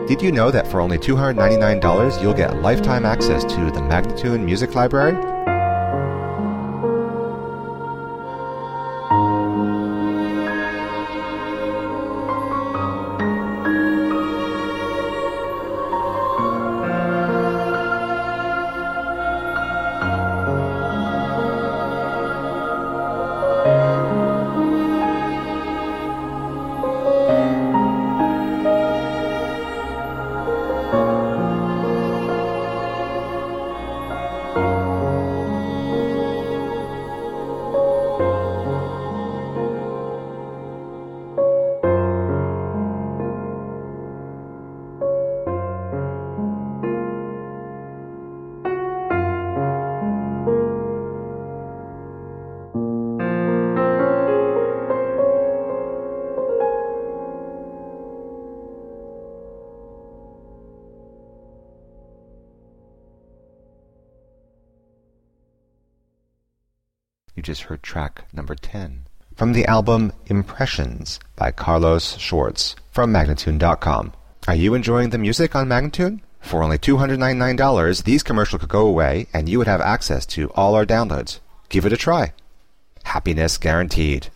Did you know that for only $299 you'll get lifetime access to the Magnatune Music Library? You just heard track number 10 from the album Impressions by Carlos Schwartz from Magnatune.com. Are you enjoying the music on Magnatune? For only $299, these commercials could go away and you would have access to all our downloads. Give it a try. Happiness guaranteed.